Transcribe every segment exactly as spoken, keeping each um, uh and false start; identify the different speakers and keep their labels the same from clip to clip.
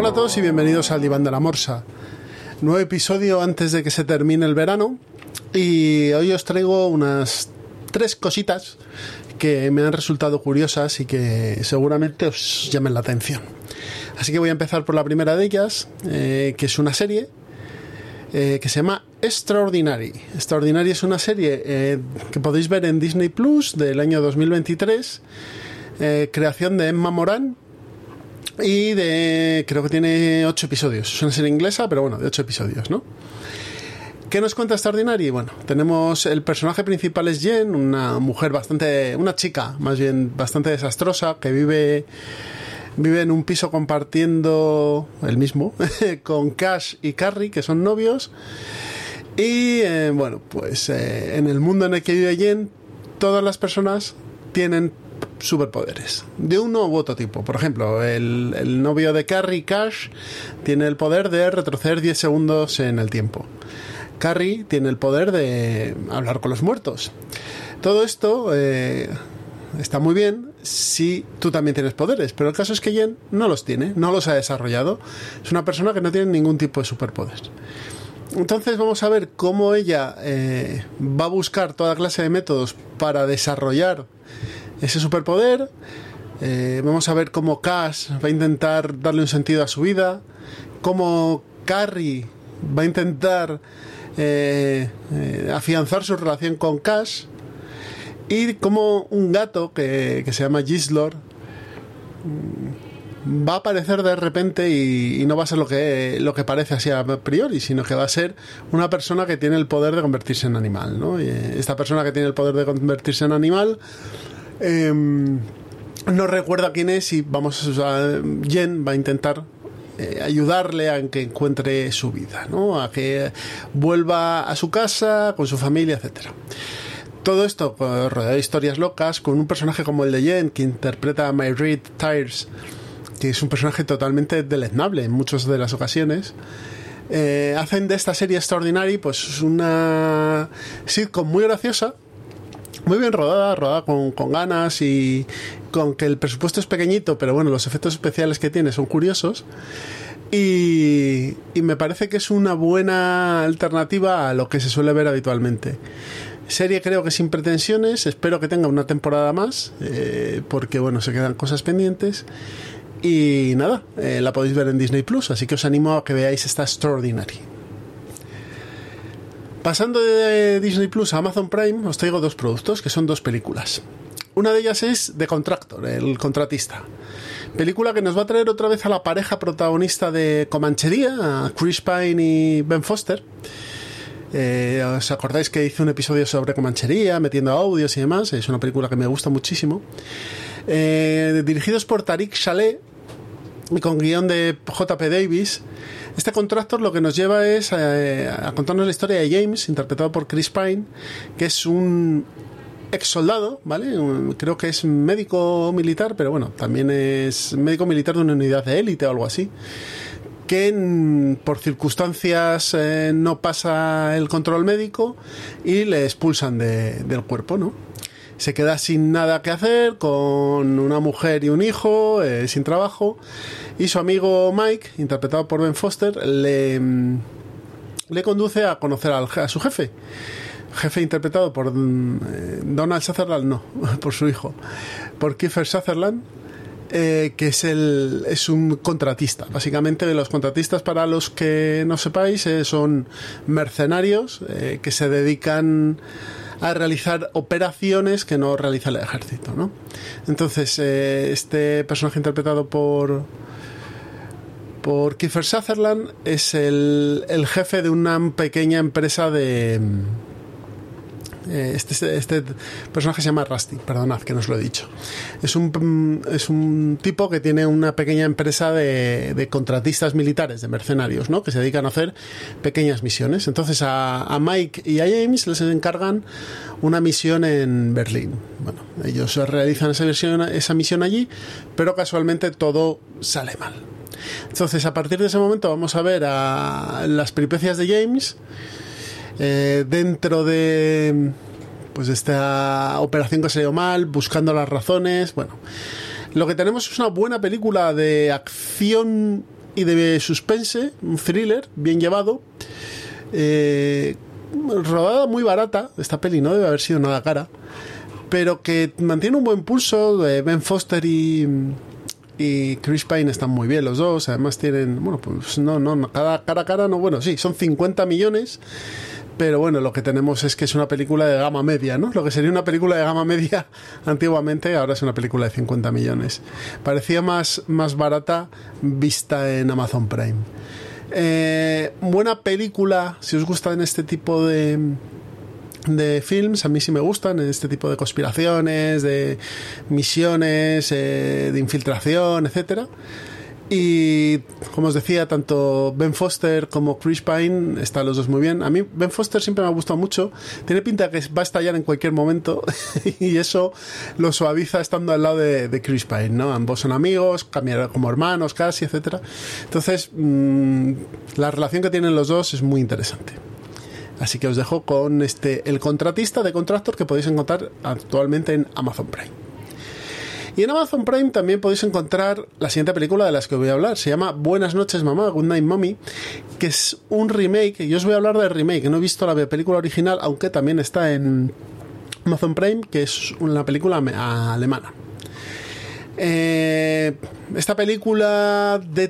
Speaker 1: Hola a todos y bienvenidos al Diván de la Morsa. Nuevo episodio antes de que se termine el verano y hoy os traigo unas tres cositas que me han resultado curiosas y que seguramente os llamen la atención. Así que voy a empezar por la primera de ellas, eh, que es una serie eh, que se llama Extraordinary. Extraordinary es una serie eh, que podéis ver en Disney Plus del año dos mil veintitrés, eh, creación de Emma Moran. Y de, creo que tiene ocho episodios. Es una serie inglesa, pero bueno, de ocho episodios, ¿no? ¿Qué nos cuenta Extraordinary? Bueno, tenemos el personaje principal es Jen, una mujer bastante, una chica más bien bastante desastrosa que vive, vive en un piso compartiendo el mismo con Cash y Carrie, que son novios. Y eh, bueno, pues eh, en el mundo en el que vive Jen, todas las personas tienen superpoderes de uno u otro tipo. Por ejemplo, el, el novio de Carrie, Cash, tiene el poder de retroceder diez segundos en el tiempo. Carrie tiene el poder de hablar con los muertos. Todo esto eh, está muy bien si tú también tienes poderes, pero el caso es que Jen no los tiene, no los ha desarrollado. Es una persona que no tiene ningún tipo de superpoder. Entonces vamos a ver cómo ella eh, va a buscar toda clase de métodos para desarrollar ese superpoder. Eh, vamos a ver cómo Cash va a intentar darle un sentido a su vida, cómo Carrie va a intentar eh, eh, afianzar su relación con Cash, y cómo un gato que, que se llama Gislor va a aparecer de repente y, y no va a ser lo que, lo que parece así a priori, sino que va a ser una persona que tiene el poder de convertirse en animal, ¿no? Y esta persona que tiene el poder de convertirse en animal Eh, no recuerda quién es y vamos a, Jen va a intentar eh, ayudarle a que encuentre su vida, ¿no? A que vuelva a su casa con su familia, etcétera. Todo esto rodeado de historias locas, con un personaje como el de Jen, que interpreta a Mayreed Tyres, que es un personaje totalmente deleznable en muchas de las ocasiones. Eh, hacen de esta serie Extraordinary pues una sitcom muy graciosa, muy bien rodada, rodada con, con ganas, y con que el presupuesto es pequeñito, pero bueno, los efectos especiales que tiene son curiosos, y, y me parece que es una buena alternativa a lo que se suele ver habitualmente. Serie creo que sin pretensiones, espero que tenga una temporada más, eh, porque bueno, se quedan cosas pendientes, y nada, eh, la podéis ver en Disney Plus, así que os animo a que veáis esta Extraordinary. Pasando de Disney Plus a Amazon Prime, os traigo dos productos, que son dos películas. Una de ellas es The Contractor, el contratista. Película que nos va a traer otra vez a la pareja protagonista de Comanchería, a Chris Pine y Ben Foster. Eh, ¿Os acordáis que hice un episodio sobre Comanchería, metiendo audios y demás? Es una película que me gusta muchísimo. Eh, dirigidos por Tariq Saleh y con guión de J P Davis. Este Contractor lo que nos lleva es a, a contarnos la historia de James, interpretado por Chris Pine, que es un ex soldado, ¿vale? Creo que es médico militar, pero bueno, también es médico militar de una unidad de élite o algo así, que por circunstancias eh, no pasa el control médico y le expulsan de, del cuerpo, ¿no? Se queda sin nada que hacer, con una mujer y un hijo, eh, sin trabajo, y su amigo Mike, interpretado por Ben Foster, le, le conduce a conocer al, a su jefe. Jefe interpretado por eh, Donald Sutherland, no, por su hijo, por Kiefer Sutherland, eh, que es, el, es un contratista. Básicamente, los contratistas, para los que no sepáis, eh, son mercenarios eh, que se dedican a realizar operaciones que no realiza el ejército, ¿no? Entonces, eh, este personaje interpretado por por Kiefer Sutherland es el, el jefe de una pequeña empresa de... Este, este personaje se llama Rusty, perdonad que no os lo he dicho. Es un, es un tipo que tiene una pequeña empresa de, de contratistas militares, de mercenarios, ¿no? Que se dedican a hacer pequeñas misiones. Entonces a, a Mike y a James les encargan una misión en Berlín. Bueno, ellos realizan esa misión, esa misión allí, pero casualmente todo sale mal. Entonces, a partir de ese momento vamos a ver a las peripecias de James eh, dentro de pues esta operación que salió mal, buscando las razones. Bueno, lo que tenemos es una buena película de acción y de suspense, un thriller bien llevado, eh, rodada muy barata. Esta peli no debe haber sido nada cara, pero que mantiene un buen pulso. Ben Foster y, y Chris Pine están muy bien los dos. Además tienen, bueno, pues no, no, cada cara a cara no, bueno, sí, son cincuenta millones, pero bueno, lo que tenemos es que es una película de gama media, ¿no? Lo que sería una película de gama media antiguamente, ahora es una película de cincuenta millones. Parecía más, más barata vista en Amazon Prime. Eh, buena película, si os gustan este tipo de... de films, a mí sí me gustan, este tipo de conspiraciones, de misiones, eh, de infiltración, etcétera. Y como os decía, tanto Ben Foster como Chris Pine están los dos muy bien. A mí Ben Foster siempre me ha gustado mucho, tiene pinta que va a estallar en cualquier momento y eso lo suaviza estando al lado de, de Chris Pine, ¿no? Ambos son amigos, cambian como hermanos casi, etcétera. Entonces mmm, la relación que tienen los dos es muy interesante. Así que os dejo con este El Contratista de Contractor, que podéis encontrar actualmente en Amazon Prime. Y en Amazon Prime también podéis encontrar la siguiente película de las que os voy a hablar. Se llama Buenas noches mamá, Good Night Mommy, que es un remake. Yo os voy a hablar del remake, no he visto la película original, aunque también está en Amazon Prime, que es una película alemana. Eh, esta película de...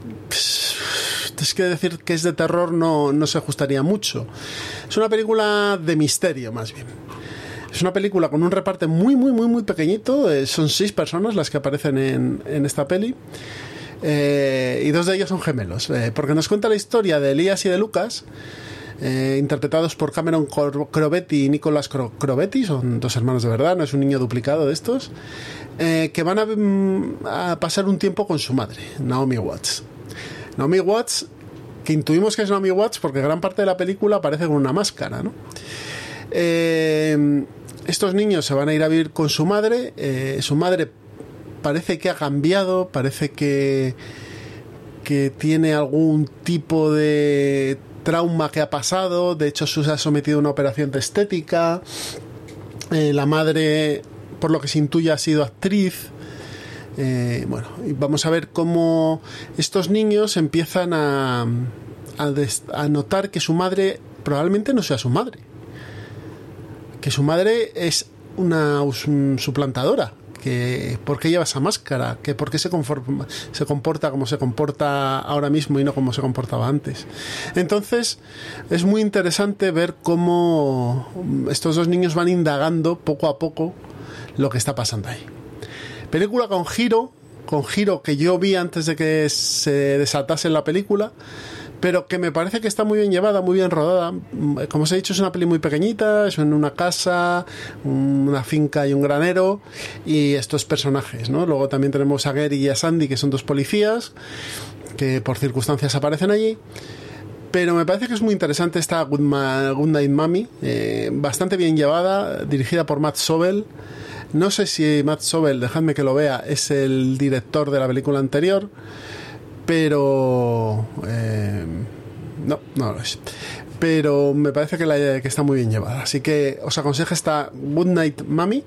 Speaker 1: es que decir que es de terror no, no se ajustaría mucho. Es una película de misterio, más bien. Es una película con un reparto muy, muy, muy, muy pequeñito. Eh, son seis personas las que aparecen en, en esta peli. Eh, y dos de ellos son gemelos. Eh, porque nos cuenta la historia de Elías y de Lucas, eh, interpretados por Cameron Crovetti y Nicolas Crovetti. Son dos hermanos de verdad, no es un niño duplicado de estos. Eh, que van a, a pasar un tiempo con su madre, Naomi Watts. Naomi Watts, que intuimos que es Naomi Watts porque gran parte de la película aparece con una máscara, ¿no? Eh, estos niños se van a ir a vivir con su madre. Eh, su madre parece que ha cambiado, parece que, que tiene algún tipo de trauma que ha pasado. De hecho, se ha sometido a una operación de estética. Eh, la madre, por lo que se intuye, ha sido actriz. Eh, bueno, y vamos a ver cómo estos niños empiezan a, a, des, a notar que su madre probablemente no sea su madre, que su madre es una un, suplantadora, que por qué lleva esa máscara, que por qué se, conforma, se comporta como se comporta ahora mismo y no como se comportaba antes. Entonces es muy interesante ver cómo estos dos niños van indagando poco a poco lo que está pasando ahí. Película con giro, con giro que yo vi antes de que se desatase la película, pero que me parece que está muy bien llevada, muy bien rodada. Como os he dicho, es una peli muy pequeñita, es en una casa, una finca y un granero, y estos personajes, ¿no? Luego también tenemos a Gary y a Sandy, que son dos policías, que por circunstancias aparecen allí. Pero me parece que es muy interesante esta Good, Ma- Good Night Mommy, eh, bastante bien llevada, dirigida por Matt Sobel. No sé si Matt Sobel, dejadme que lo vea, es el director de la película anterior, pero eh, no, no lo es. Pero me parece que, la, que está muy bien llevada. Así que os aconsejo esta Good Night Mommy.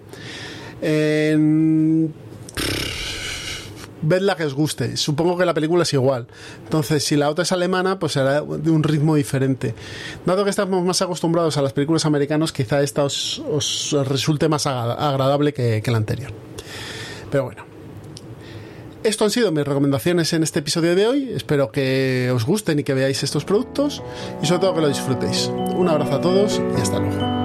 Speaker 1: Eh, vedla que os guste. Supongo que la película es igual. Entonces, si la otra es alemana, pues será de un ritmo diferente. Dado que estamos más acostumbrados a las películas americanas, quizá esta os, os resulte más agradable que, que la anterior. Pero bueno. Esto han sido mis recomendaciones en este episodio de hoy. Espero que os gusten y que veáis estos productos. Y sobre todo que lo disfrutéis. Un abrazo a todos y hasta luego.